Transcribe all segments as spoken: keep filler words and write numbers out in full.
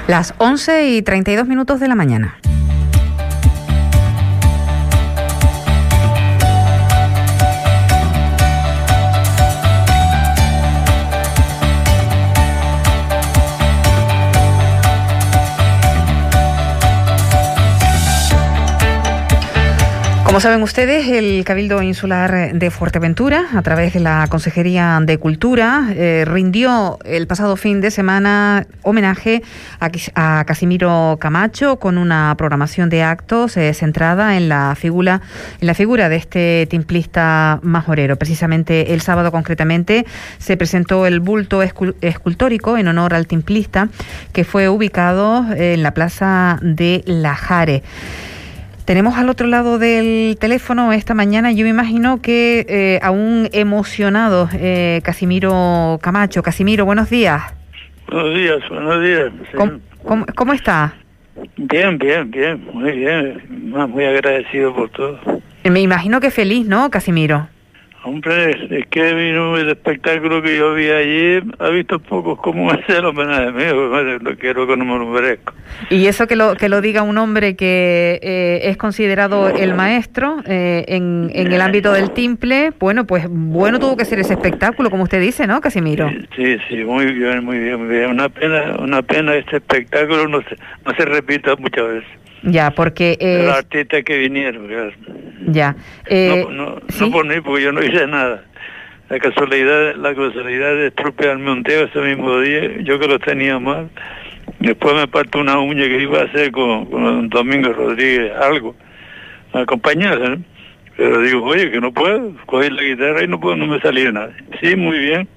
Las once y treinta y dos minutos de la mañana. Como saben ustedes, el Cabildo Insular de Fuerteventura, a través de la Consejería de Cultura, eh, rindió el pasado fin de semana homenaje a, a Casimiro Camacho con una programación de actos eh, centrada en la figura en la figura de este timplista majorero. Precisamente el sábado, concretamente, se presentó el bulto escul- escultórico en honor al timplista, que fue ubicado en la plaza de La Jare. Tenemos al otro lado del teléfono esta mañana, yo me imagino que eh, aún emocionado, eh, Casimiro Camacho. Casimiro, buenos días. Buenos días, buenos días. Sí. ¿Cómo, cómo, cómo está? Bien, bien, bien, muy bien. Muy agradecido por todo. Me imagino que feliz, ¿no, Casimiro? Hombre, es que vino el espectáculo que yo vi allí, ha visto pocos cómo hacer el homenaje mío, no quiero que no me lo merezco. Y eso que lo que lo diga un hombre que eh, es considerado el maestro eh, en, en el ámbito del timple, bueno, pues bueno tuvo que ser ese espectáculo, como usted dice, ¿no, Casimiro? Sí, sí, sí, muy bien, muy bien, muy bien. Una pena, una pena este espectáculo no se, no se repita muchas veces. Ya, porque... Eh, los artistas que vinieron, claro. Ya. Eh, no, no, ¿sí? no por mí, porque yo no hice nada. La casualidad, la casualidad de estropearme un dedo ese mismo día, yo que lo tenía mal. Después me parto una uña que iba a hacer con, con Domingo Rodríguez, algo, a acompañar, ¿no? Pero digo, oye, que no puedo, cogí la guitarra y no puedo, no me salía nada. Sí, muy bien.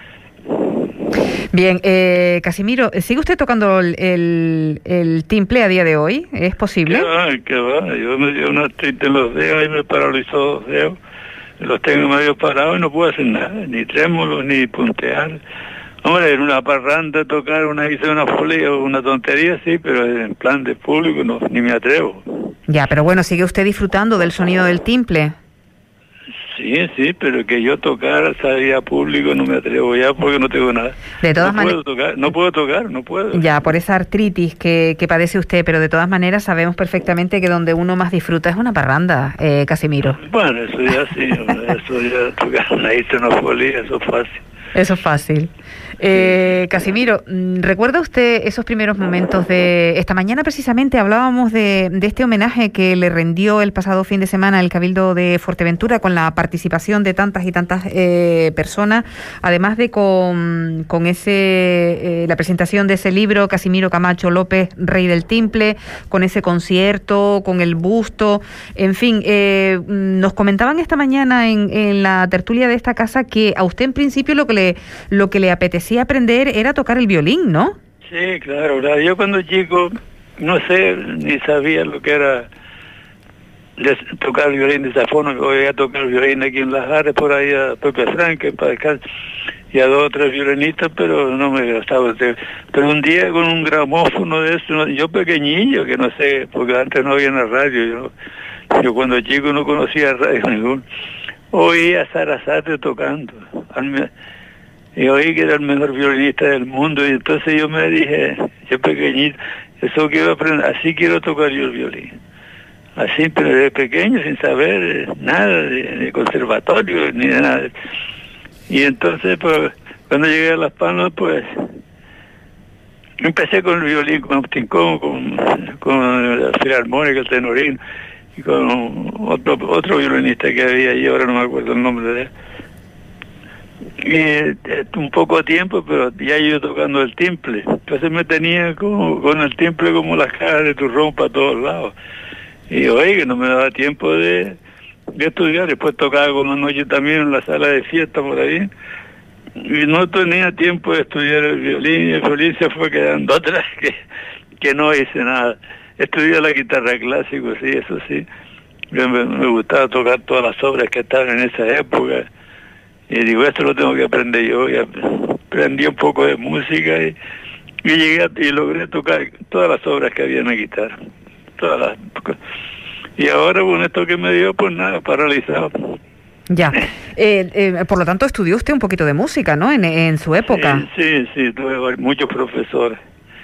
Bien, eh, Casimiro, ¿sigue usted tocando el, el, el timple a día de hoy? ¿Es posible? ¿Qué va? ¿Qué va? Yo me dio una artritis en los dedos y me paralizó los dedos. Los tengo medio parados y no puedo hacer nada, ni trémulos, ni puntear. Hombre, en una parranda tocar una hice una folia o una tontería, sí, pero en plan de público no, ni me atrevo. Ya, pero bueno, ¿sigue usted disfrutando del sonido del timple? Sí, sí, pero que yo tocara, salir a público, no me atrevo ya porque no tengo nada. De todas no maneras, puedo tocar, no puedo tocar, no puedo. Ya, por esa artritis que, que padece usted, pero de todas maneras sabemos perfectamente que donde uno más disfruta es una parranda, eh, Casimiro. Bueno, eso ya sí, eso ya tocar una hice una folia, eso es fácil. Eso es fácil. Eh, Casimiro, ¿recuerda usted esos primeros momentos de... Esta mañana precisamente hablábamos de, de este homenaje que le rindió el pasado fin de semana el Cabildo de Fuerteventura con la participación de tantas y tantas eh, personas, además de con, con ese eh, la presentación de ese libro, Casimiro Camacho López, Rey del Timple, con ese concierto, con el busto, en fin, eh, nos comentaban esta mañana en, en la tertulia de esta casa que a usted en principio lo que le, lo que le apetecía aprender era tocar el violín, ¿no? Sí, claro, claro. Yo cuando chico no sé ni sabía lo que era de tocar el violín de esa forma, que voy a tocar el violín aquí en Las Jares, por ahí a Pepe Franque, para descansar, y a dos o tres violinistas, pero no me gastaba. Pero un día con un gramófono de eso, yo pequeñillo, que no sé, porque antes no había en la radio, yo, yo cuando chico no conocía radio ningún, oía a Sarasate tocando, al, y oí que era el mejor violinista del mundo, y entonces yo me dije, yo pequeñito, eso quiero aprender, así quiero tocar yo el violín. Así, pero desde pequeño, sin saber nada de, de conservatorio, ni de nada. Y entonces, pues, cuando llegué a Las Palmas, pues, empecé con el violín, con Agustín Como, con, con la Filarmónica, el Tenorín, y con otro, otro violinista que había allí, ahora no me acuerdo el nombre de él. Y eh, un poco de tiempo, pero ya yo tocando el timple. Entonces me tenía como, con el timple como las cajas de turrón para todos lados. Y oye, que no me daba tiempo de, de estudiar. Después tocaba con una noche también en la sala de fiesta por ahí. Y no tenía tiempo de estudiar el violín. Y el violín se fue quedando atrás, que, que no hice nada. Estudié la guitarra clásica, sí, eso sí. Me, me gustaba tocar todas las obras que estaban en esa época. Y digo, esto lo tengo que aprender yo. Y aprendí un poco de música y, y llegué a, y logré tocar todas las obras que había en la guitarra. Todas las, y ahora con esto que me dio, pues nada, paralizado. Ya. Eh, eh, por lo tanto, estudió usted un poquito de música, ¿no? En, en su época. Sí, sí, sí, tuve muchos profesores.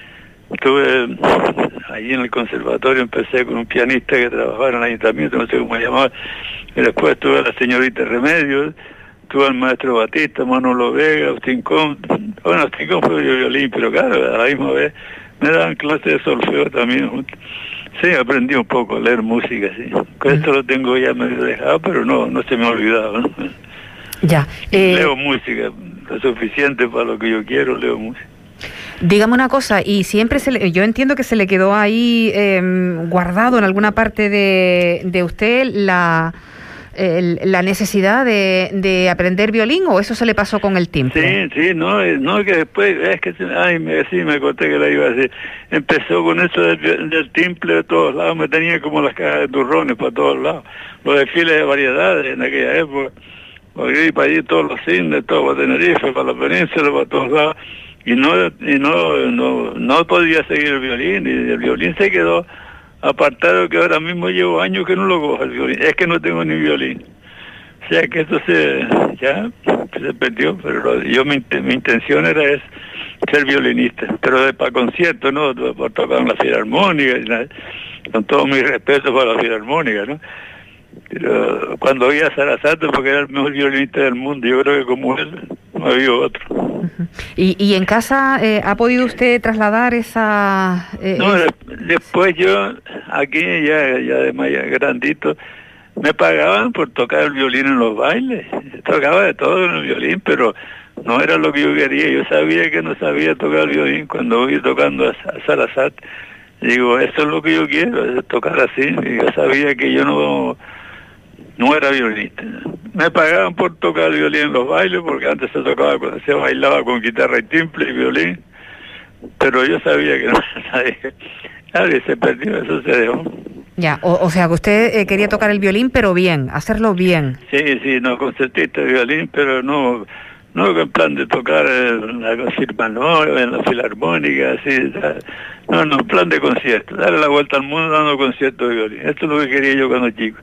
Estuve allí en el conservatorio, empecé con un pianista que trabajaba en el ayuntamiento, no sé cómo se llamaba, y después tuve a la señorita Remedios, tuve al maestro Batista, Manolo Vega, Agustín Con. Bueno, Agustín Con fue violín, pero claro, a la misma vez me daban clases de solfeo también. Sí, aprendí un poco a leer música, sí. Con esto lo tengo ya medio dejado, pero no, no se me ha olvidado, ¿no? Ya. Eh... Leo música, lo suficiente para lo que yo quiero, leo música. Dígame una cosa, y siempre se le, yo entiendo que se le quedó ahí eh, guardado en alguna parte de, de usted la... El, la necesidad de, de aprender violín, o eso se le pasó con el timple. Sí, sí, no, no, que después, es que, ay, me, sí, me conté que la iba a decir, empezó con eso del, del timple de todos lados, me tenía como las cajas de turrones para todos lados, los desfiles de variedades en aquella época, porque iba para allí todos los cines, todo para Tenerife, para la península, para todos lados, y no, y no, no, no podía seguir el violín, y el violín se quedó apartado, que ahora mismo llevo años que no lo cojo el violín, es que no tengo ni violín, o sea que eso se ya se perdió, pero lo, yo mi, mi intención era es ser violinista, pero de, para conciertos, no por tocar en la filarmónica, con todo mi respeto para la filarmónica, ¿no? Pero cuando oía a Sarasate, porque era el mejor violinista del mundo, yo creo que como él no había otro. Uh-huh. ¿Y, y en casa eh, ha podido usted trasladar esa...? Eh, no, es... después yo, aquí ya, ya de más grandito, me pagaban por tocar el violín en los bailes. Tocaba de todo en el violín, pero no era lo que yo quería. Yo sabía que no sabía tocar el violín cuando voy tocando a, a Sarasate. Digo, eso es lo que yo quiero, es tocar así. Y yo sabía que yo no... no era violinista. Me pagaban por tocar el violín en los bailes, porque antes se tocaba, se bailaba con guitarra y timple y violín, pero yo sabía que no nadie, nadie se perdió, eso se dejó. Ya, o, o sea que usted eh, quería tocar el violín, pero bien, hacerlo bien. Sí, sí, no, concertista de violín, pero no, no en plan de tocar en la filarmónica, en la filarmónica, así, no, no, en plan de concierto, darle la vuelta al mundo dando conciertos de violín. Esto es lo que quería yo cuando chico.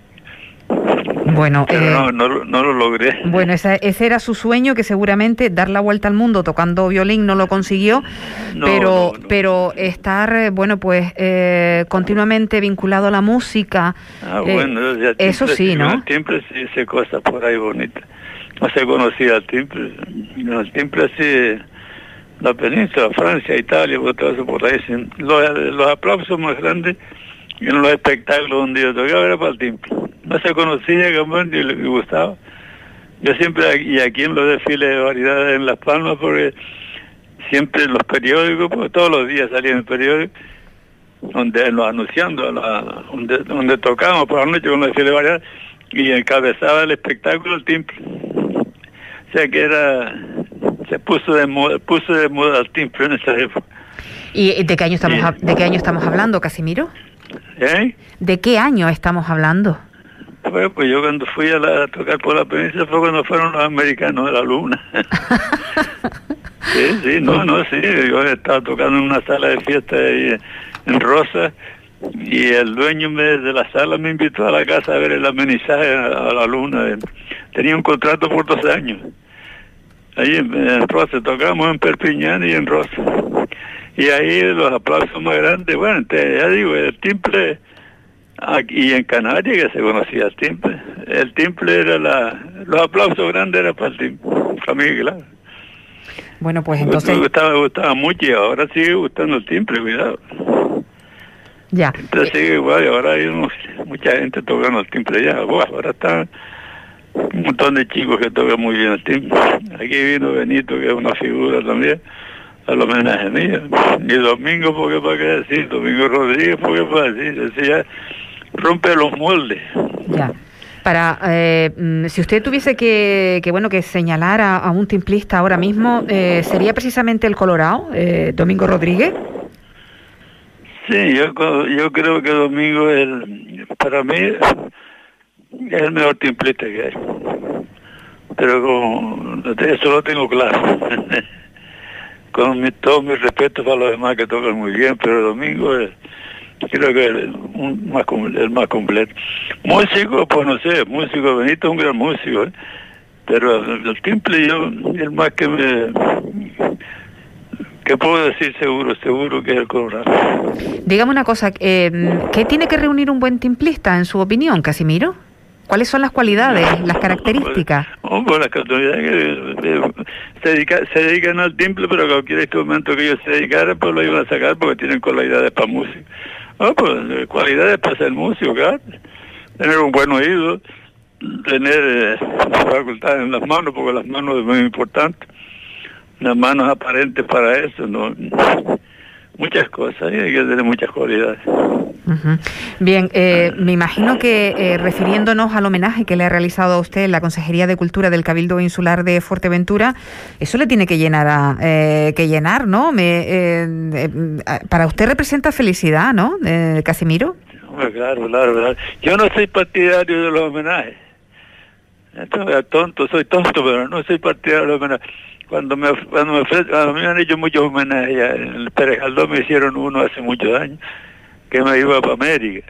Bueno, pero eh, no, no, no lo logré. Bueno, ese, ese era su sueño, que seguramente dar la vuelta al mundo tocando violín no lo consiguió, no, pero no, no. pero estar, bueno, pues eh, continuamente vinculado a la música. Ah, eh, bueno, ya eso sí, sí, ¿no? Siempre se dice cosas por ahí bonitas. No se conocía el timbre. El timbre así, la península, Francia, Italia, por todo eso por ahí. Los, los aplausos más grandes en los espectáculos donde yo tocaba era para el timbre. No se conocía, como ni le gustaba. Yo siempre, y aquí en los desfiles de variedades en Las Palmas, porque siempre en los periódicos, porque todos los días salían en el periódico, donde los anunciando, la, donde, donde tocábamos por la noche con los desfiles de variedades, y encabezaba el espectáculo el timbre. O sea que era, se puso de moda, puso de moda el timbre en esa época. ¿Y de qué año estamos, sí. de qué año estamos hablando, Casimiro? ¿Eh? ¿De qué año estamos hablando? Bueno, pues yo cuando fui a, la, a tocar por la península fue cuando fueron los americanos de la luna. sí, sí, no, no, sí. Yo estaba tocando en una sala de fiesta ahí en Rosa y el dueño me, de la sala me invitó a la casa a ver el amenizaje a, a la luna. Tenía un contrato por dos años. Ahí en, en Rosa, tocamos en Perpiñán y en Rosa. Y ahí los aplausos más grandes, bueno, te, ya digo, el timbre... Aquí en Canarias que se conocía el timbre. El timbre era la... Los aplausos grandes eran para el timbre. Para mí, claro. Bueno, pues entonces... Me gustaba, me gustaba mucho y ahora sigue gustando el timbre, cuidado. Ya. Entonces sigue igual y ahora hay unos, mucha gente tocando el timbre ya. Bueno, ahora está un montón de chicos que tocan muy bien el timbre. Aquí vino Benito, que es una figura también, al homenaje mío. Y Domingo, ¿por qué para qué decir? Domingo Rodríguez, ¿por qué para decir? Decía, rompe los moldes. Ya. Para, eh, si usted tuviese que, que bueno, que señalar a, a un timplista ahora mismo, eh, ¿sería precisamente el Colorado, eh, Domingo Rodríguez? Sí, yo, yo creo que Domingo es el, para mí es el mejor timplista que hay. Pero como, eso lo tengo claro. Con mi, todo mi respeto para los demás que tocan muy bien, pero Domingo es, creo que es el más, el más completo. Músico, pues no sé, músico, Benito es un gran músico, ¿eh? Pero el, el timple yo, el más que me ¿Qué puedo decir seguro? Seguro que es el Colorado. Dígame una cosa, eh, ¿qué tiene que reunir un buen timplista, en su opinión, Casimiro? ¿Cuáles son las cualidades, las características? Hombre, las características que eh, se, dedica, se dedican al timple, pero cualquier instrumento que ellos se dedicaran, pues lo iban a sacar porque tienen cualidades para música. Oh, pues cualidades para ser músico, claro. Tener un buen oído, tener eh, facultades en las manos, porque las manos es muy importante. Las manos aparentes para eso, ¿no? Muchas cosas, ¿eh? Hay que tener muchas cualidades. Uh-huh. Bien, eh, me imagino que eh, refiriéndonos al homenaje que le ha realizado a usted la Consejería de Cultura del Cabildo Insular de Fuerteventura, eso le tiene que llenar, a, eh, que llenar, ¿no? Me, eh, eh, para usted representa felicidad, ¿no, eh, Casimiro? Claro, claro, claro. Yo no soy partidario de los homenajes. Esto es tonto, soy tonto, pero no soy partidario de los homenajes. Cuando me, cuando me ofrecen, a mí me han hecho muchos homenajes, ya en el Pérez Galdós me hicieron uno hace muchos años, que me iba para América.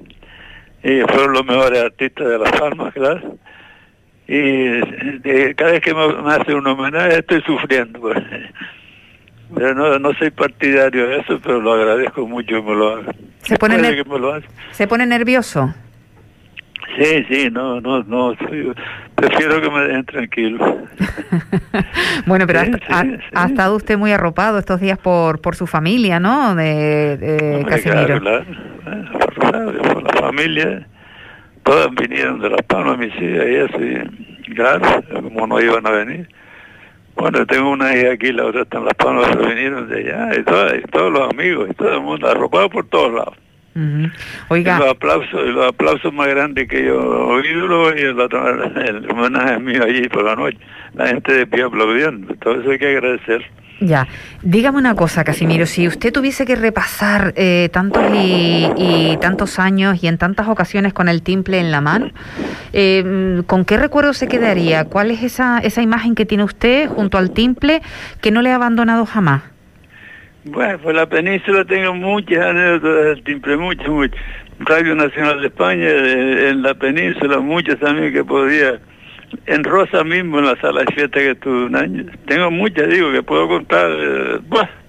Y fueron los mejores artistas de Las Palmas, claro. Y de, cada vez que me, me hacen un homenaje estoy sufriendo. Pues. Pero no, no soy partidario de eso, pero lo agradezco mucho que me lo hagan. ¿Se pone, ner- que me lo ¿Se pone nervioso? Sí, sí, no, no, no, soy, prefiero que me dejen tranquilo. Bueno, pero sí, ha, sí, ha, sí. ha estado usted muy arropado estos días por por su familia, ¿no? De, de Hombre, Casimiro. claro, claro, por, por la familia, todas vinieron de Las Palmas, mis hijas y eso, y claro, como no iban a venir. Bueno, tengo una hija aquí, la otra está en Las Palmas, pero vinieron de allá, y, todas, y todos los amigos, y todo el mundo, arropado por todos lados. Uh-huh. Oiga. Y los aplausos, y los aplausos más grandes que yo he oído, y el, otro, el homenaje mío allí por la noche, la gente de pie aplaudiendo, todo eso hay que agradecer. Ya, dígame una cosa, Casimiro, si usted tuviese que repasar eh, tantos y, y tantos años y en tantas ocasiones con el timple en la mano, eh, ¿con qué recuerdo se quedaría? ¿Cuál es esa, esa imagen que tiene usted junto al timple que no le ha abandonado jamás? Bueno, pues la península tengo muchas anécdotas del timple, muchas, muchas. Radio Nacional de España, de, en la península, muchas también que podía. En Rosa mismo, en la sala de fiesta que estuve un año. Tengo muchas, digo, que puedo contar. Eh,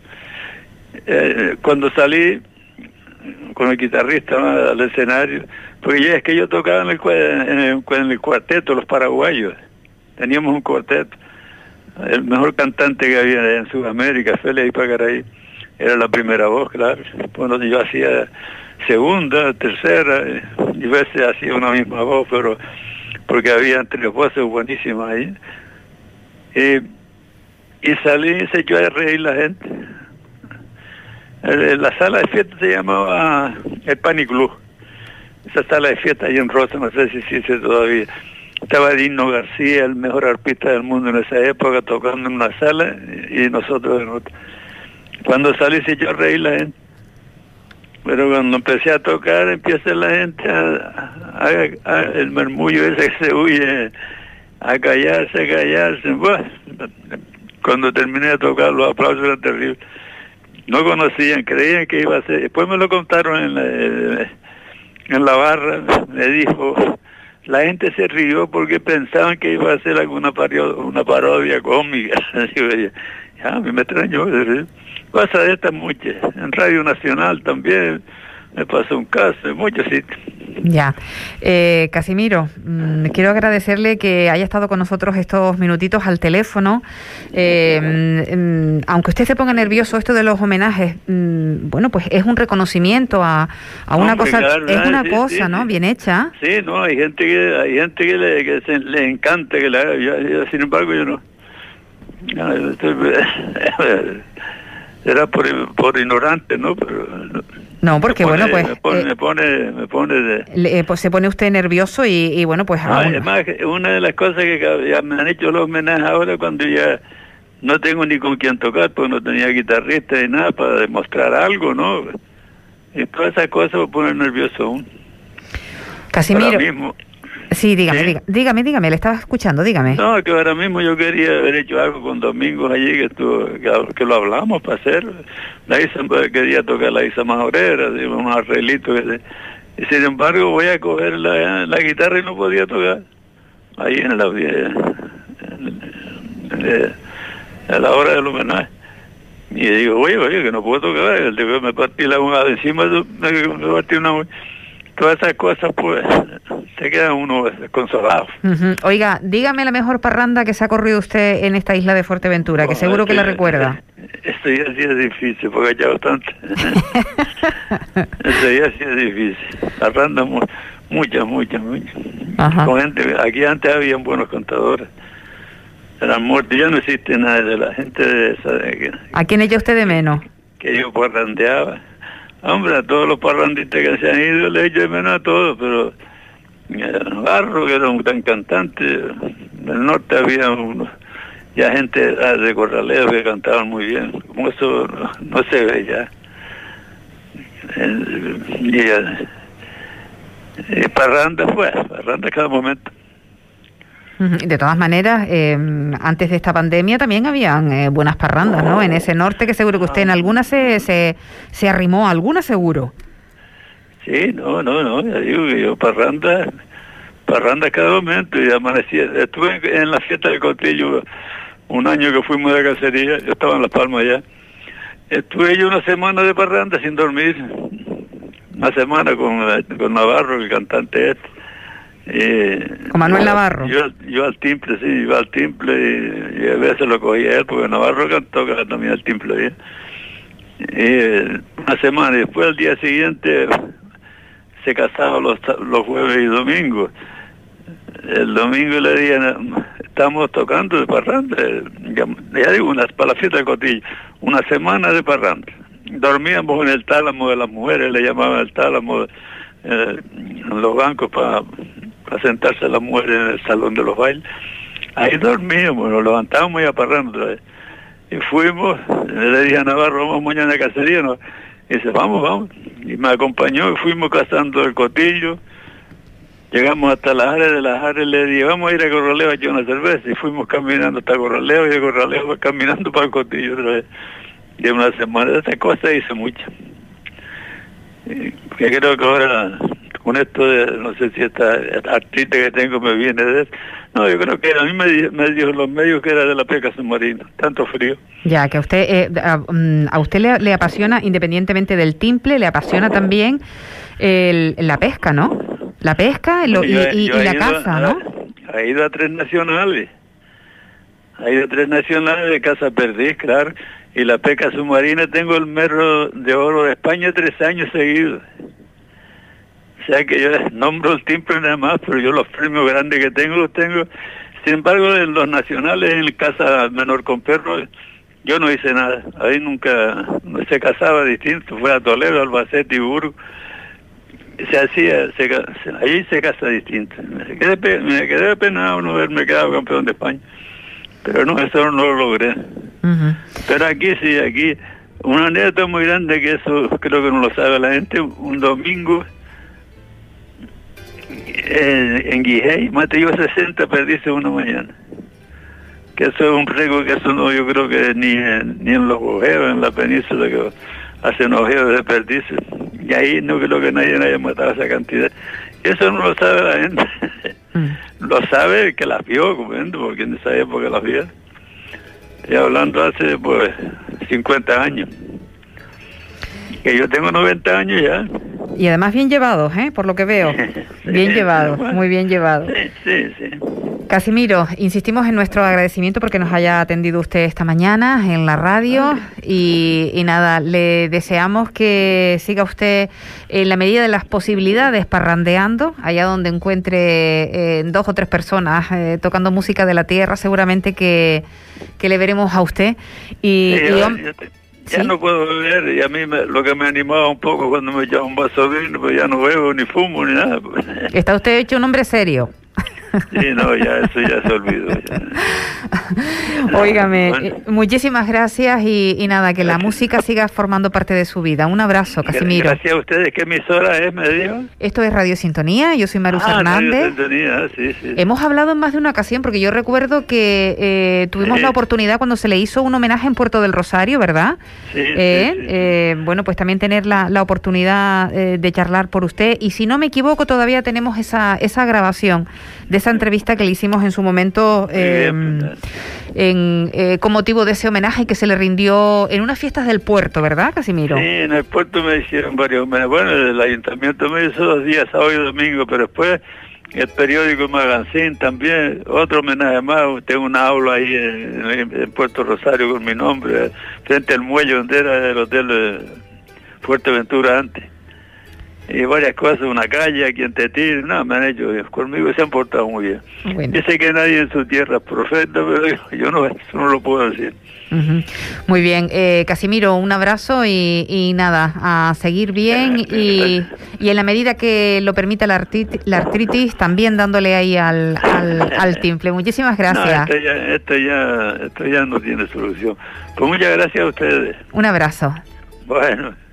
eh, cuando salí con el guitarrista, ¿no?, al escenario, porque ya es que yo tocaba en el, en el, en el cuarteto, los paraguayos. Teníamos un cuarteto. El mejor cantante que había en Sudamérica, Félix Ipagaray, era la primera voz, claro. Bueno, yo hacía segunda, tercera, y a veces hacía una misma voz, pero porque había tres voces buenísimas ahí. Y, y salí y se echó a reír la gente. El, la sala de fiesta se llamaba el Pani Club. Esa sala de fiesta ahí en Rosa, no sé si existe todavía. Estaba Dino García, el mejor arpista del mundo en esa época, tocando en una sala y nosotros en otra. Cuando salí se echó a reír la gente. Pero cuando empecé a tocar, empieza la gente a, a, a el murmullo ese que se huye, a callarse, a callarse. Bueno, cuando terminé de tocar, los aplausos eran terribles. No conocían, creían que iba a ser. Después me lo contaron en la, en la barra, me dijo, la gente se rió porque pensaban que iba a ser alguna parodia, una parodia cómica. Ya, a mí me extrañó. Cosas de estas muchas. En Radio Nacional también me pasó un caso, en muchos sitios. Ya. Eh, Casimiro, mmm, quiero agradecerle que haya estado con nosotros estos minutitos al teléfono. Eh, mmm, aunque usted se ponga nervioso, esto de los homenajes, mmm, bueno, pues es un reconocimiento a, a una Hombre, cosa, claro, es una sí, cosa, sí, ¿no? Sí. Bien hecha. Sí, no, hay gente que hay gente que le, que se, le encanta que le haga. Yo, yo, sin embargo, yo no. no estoy, Era por, por ignorante, ¿no? Pero no, porque pone, bueno, pues me pone, eh, me pone, me pone de. Le, pues se pone usted nervioso y, y bueno, pues. No, además, una de las cosas que ya me han hecho los homenajes ahora cuando ya no tengo ni con quién tocar, porque no tenía guitarrista ni nada para demostrar algo, ¿no? Y todas esas cosas me ponen nervioso aún. Casimiro. Ahora mismo. Sí, dígame, ¿Sí? dígame, dígame, dígame, le estaba escuchando, dígame. No, que ahora mismo yo quería haber hecho algo con Domingos allí, que estuvo, que, que lo hablamos para hacer. La Isa quería tocar la Isa Majorera, unos arreglitos. Que se, y sin embargo voy a coger la, la guitarra y no podía tocar. Ahí en la, en, en, en, en la hora del homenaje. Y digo, oye, oye, que no puedo tocar, el de me partí la uña de encima, me, me partí una uña. Todas esas cosas, pues, se queda uno desconsolado. Uh-huh. Oiga, dígame la mejor parranda que se ha corrido usted en esta isla de Fuerteventura, que oh, seguro que la recuerda. Esto ya sí es difícil, porque ya bastante. Esto ya sí es difícil. Parranda, muchas, muchas, muchas. Ajá. Con gente, aquí antes habían buenos contadores. Eran muertos, ya no existe nada de la gente de esa. De que, ¿A quién echa usted de menos? Que yo parrandeaba. Hombre, a todos los parrandistas que se han ido le echo de menos a todos, pero Navarro, que era un gran cantante, del norte había unos, ya gente de Corraleo que cantaban muy bien, como eso no, no se ve ya. Y, y parranda fue, parranda cada momento. De todas maneras, eh, antes de esta pandemia también habían eh, buenas parrandas, ¿no? En ese norte, que seguro que usted en alguna se, se, se arrimó, alguna seguro. Sí, no, no, no, ya digo que yo parranda, parranda cada momento, y amanecía. Estuve en la fiesta del Cotillo un año que fuimos de cacería, yo estaba en Las Palmas ya. Estuve yo una semana de parranda sin dormir, una semana con, con Navarro, el cantante este. Eh, ¿Con Manuel Navarro? Yo, yo al timple, sí, iba al timple y, y a veces lo cogía él, porque Navarro cantó también al timple bien. Eh, una semana, y después al día siguiente se casaban los, los jueves y domingos. El domingo le dije, estamos tocando de parranda, ya, ya digo, una, para la fiesta de Cotillo, una semana de parranda. Dormíamos en el tálamo de las mujeres, le llamaban el tálamo, eh, en los bancos para para sentarse las mujeres en el salón de los bailes. Ahí dormíamos, nos levantábamos y a parranda otra vez. Y fuimos, le dije a Navarro, vamos mañana a cacería, ¿no? Y dice, vamos, vamos. Y me acompañó y fuimos cazando el Cotillo. Llegamos hasta las áreas de las áreas, le dije, vamos a ir a Corraleo a echar una cerveza. Y fuimos caminando hasta Corraleo, y de Corraleo caminando para el Cotillo otra vez. Y en una semana, esas cosas hice muchas. Que creo que ahora, con esto de, no sé si esta artista que tengo me viene de eso. No, yo creo que a mí me, me dijo los medios que era de la pesca submarina, tanto frío. Ya, que a usted eh, a, a usted le, le apasiona, independientemente del timple, le apasiona también el, la pesca, ¿no? La pesca lo, y, y, y la caza, a, ¿no? Ha ido a tres nacionales. Ha ido a tres nacionales de caza perdiz, claro. Y la pesca submarina, tengo el merro de oro de España tres años seguidos. O sea que yo nombro el timple nada más, pero yo los premios grandes que tengo los tengo. Sin embargo, en los nacionales, en el caza menor con perro, yo no hice nada. Ahí nunca se cazaba distinto, fue a Toledo, Albacete y Burgos. Se hacía, se, ahí se caza distinto. Me quedé, me quedé penado no haberme quedado campeón de España. Pero no, eso no lo logré. Uh-huh. Pero aquí sí, aquí, una anécdota muy grande, que eso creo que no lo sabe la gente, un domingo eh, en Guijey, maté yo sesenta perdices una mañana. Que eso es un récord, que eso no, yo creo que ni en, ni en los ojeos, en la península, que hacen ojeos de perdices. Y ahí no creo que nadie haya matado esa cantidad. Eso no lo sabe la gente. Mm. Lo sabe el que las vio comiendo, porque en esa época las vio. Estoy hablando hace, pues, cincuenta años. Que yo tengo noventa años ya. Y además bien llevados, ¿eh? Por lo que veo. Sí, bien llevados, bueno, muy bien llevados. Sí, sí, sí. Casimiro, insistimos en nuestro agradecimiento porque nos haya atendido usted esta mañana en la radio y, y nada, le deseamos que siga usted en la medida de las posibilidades parrandeando, allá donde encuentre eh, dos o tres personas eh, tocando música de la tierra, seguramente que, que le veremos a usted. Y, sí, y, yo, yo te, ya ¿sí? No puedo beber, y a mí me, lo que me animaba un poco cuando me echaba un vaso de vino, pues ya no bebo, ni fumo, ni nada. Está usted hecho un hombre serio. Sí, no, ya eso ya se olvidó. Ya. Óigame, bueno. muchísimas gracias y, y nada, que gracias. La música siga formando parte de su vida. Un abrazo, Casimiro. Gracias a ustedes. ¿Qué emisora es, me dijo? Esto es Radio Sintonía, yo soy Marusa ah, Hernández. Radio Sintonía, sí, sí. Hemos hablado en más de una ocasión, porque yo recuerdo que eh, tuvimos sí. la oportunidad cuando se le hizo un homenaje en Puerto del Rosario, ¿verdad? Sí, eh, sí, sí. Eh, bueno, pues también tener la, la oportunidad eh, de charlar por usted. Y si no me equivoco, todavía tenemos esa, esa grabación de esa entrevista que le hicimos en su momento eh, en, eh, con motivo de ese homenaje que se le rindió en unas fiestas del puerto, ¿verdad, Casimiro? Sí, en el puerto me hicieron varios homenajes. Bueno, el ayuntamiento me hizo dos días, sábado y domingo, pero después el periódico Magancín también, otro homenaje más. Tengo una aula ahí en, en, en Puerto Rosario con mi nombre, frente al muelle donde era el hotel de Fuerteventura antes. Y varias cosas, una calle aquí en Tetir, no, me han hecho, conmigo se han portado muy bien. Bueno. Yo sé que nadie en su tierra es profeta, pero yo, yo no, eso no lo puedo decir. Uh-huh. Muy bien, eh, Casimiro, un abrazo y, y nada, a seguir bien y, y en la medida que lo permita la artritis, la artritis también dándole ahí al, al, al timple. Muchísimas gracias. No, esto ya, esto ya, esto ya no tiene solución. Pues muchas gracias a ustedes. Un abrazo. Bueno.